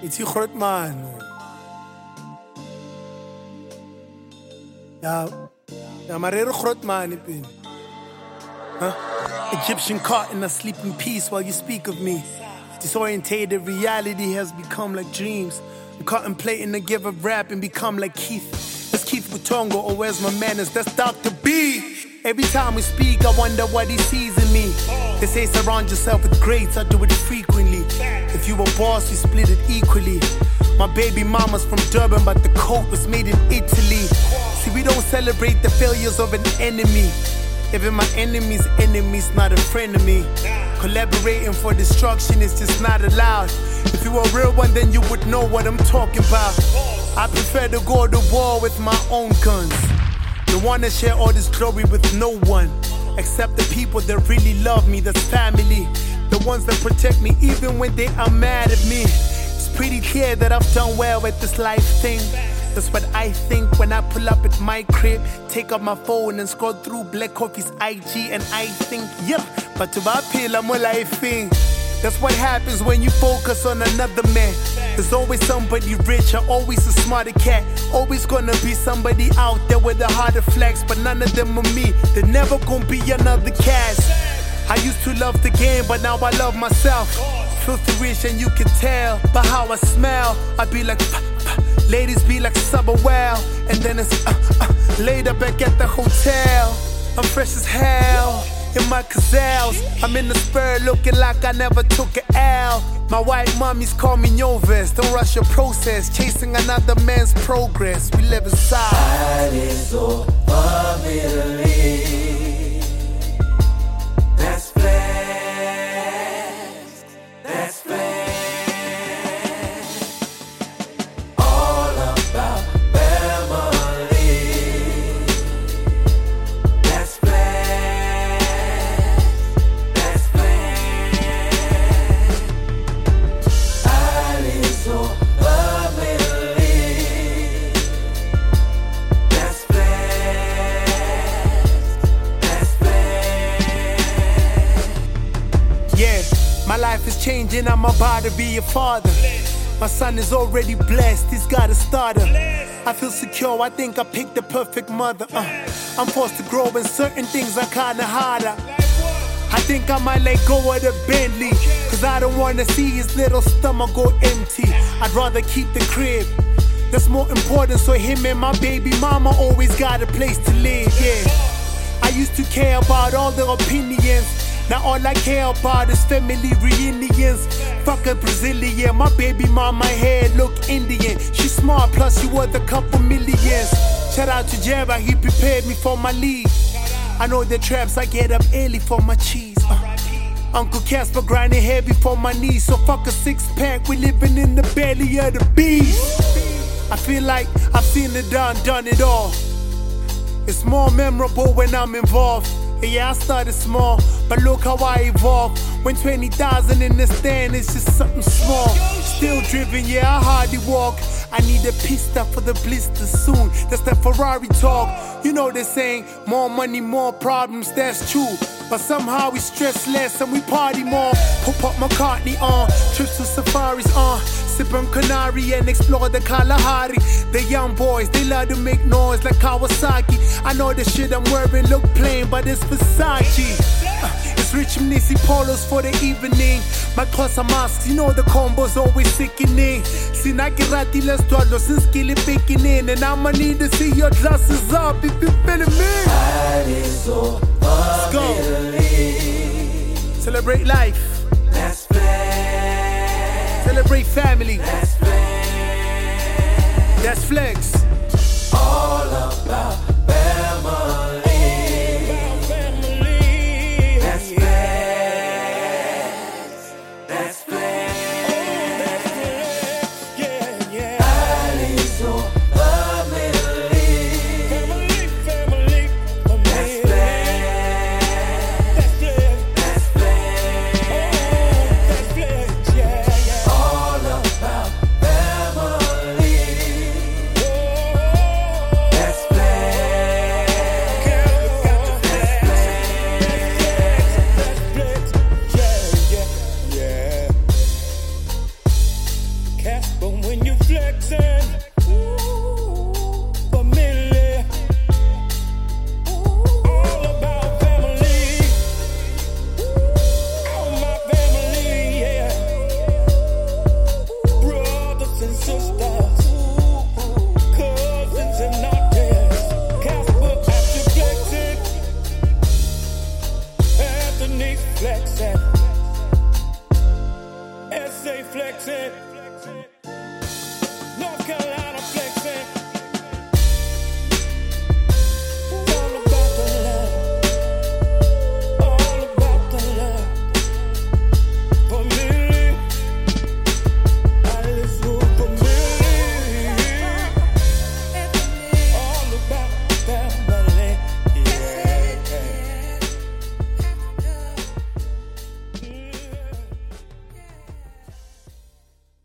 Ithi groot man. Ja, maar heel groot man. Huh? Egyptian caught in a sleeping peace while you speak of me. Disorientated reality has become like dreams. I'm contemplating to give up rap and become like Keith. That's Keith Mutongo, or where's my manners? That's Dr. B. Every time we speak, I wonder what he sees in me. They say surround yourself with greats, I do it frequently. If you a boss, you split it equally. My baby mama's from Durban, but the coat was made in Italy. See, we don't celebrate the failures of an enemy. Even my enemy's enemy's not a friend of me. Collaborating for destruction is just not allowed. If you were a real one, then you would know what I'm talking about. I prefer to go to war with my own guns. Don't wanna share all this glory with no one, except the people that really love me, that's family. The ones that protect me even when they are mad at me. It's pretty clear that I've done well with this life thing. That's what I think when I pull up at my crib, take up my phone and scroll through Black Coffee's IG, and I think, yep, but to my pill, I'm a life thing. That's what happens when you focus on another man. There's always somebody richer, always a smarter cat. Always gonna be somebody out there with a harder flex, but none of them are me. They're never gonna be another cast. I used to love the game, but now I love myself. Filthy rich and you can tell by how I smell. I be like, ladies be like Subawell, and then it's later back at the hotel. I'm fresh as hell in my gazelles. I'm in the spur looking like I never took an L. My white mommies call me Noves. Don't rush your process, chasing another man's progress. We live inside. That is so familiar. That's flex. That's flex. All about family. That's flex. That's flex. That is so familiar. That's flex. That's flex. Yeah, my life is changing, I'm about to be a father. My son is already blessed, he's got a starter. I feel secure, I think I picked the perfect mother. I'm forced to grow and certain things are kinda harder. I think I might let go of the Bentley, cause I don't wanna see his little stomach go empty. I'd rather keep the crib, that's more important, so him and my baby mama always got a place to live, yeah. I used to care about all the opinions, now all I care about is family reunions. Fuck a Brazilian, my baby mama hair look Indian. She smart, plus she worth a couple millions. Shout out to Jera, he prepared me for my league. I know the traps, I get up early for my cheese. Uncle Casper grinding heavy for my knees. So fuck a six-pack, we living in the belly of the beast. I feel like I've seen it done it all. It's more memorable when I'm involved. Yeah, I started small, but look how I evolved. When 20,000 in the stand, it's just something small. Still driven, yeah, I hardly walk. I need a pista for the blister soon. That's that Ferrari talk. You know they're saying, more money, more problems, that's true. But somehow we stress less and we party more. Pop up McCartney on, trips to safaris on. Sip on Canary and explore the Kalahari. The young boys, they love to make noise like Kawasaki. I know the shit I'm wearing look plain, but it's Versace. It's rich Mnisi polos for the evening. My clothes are masks, you know the combo's always sickening. Sinakirati, let's do it, since skilly picking in. And I'ma need to see your glasses up if you feeling me. That is so Let's go. Celebrate life. That's flex. Celebrate family. That's flex. That's flex. All about family. That's flex. That's flex. That is so family. That's flex. That's flex. All about family. That's flex. flexing.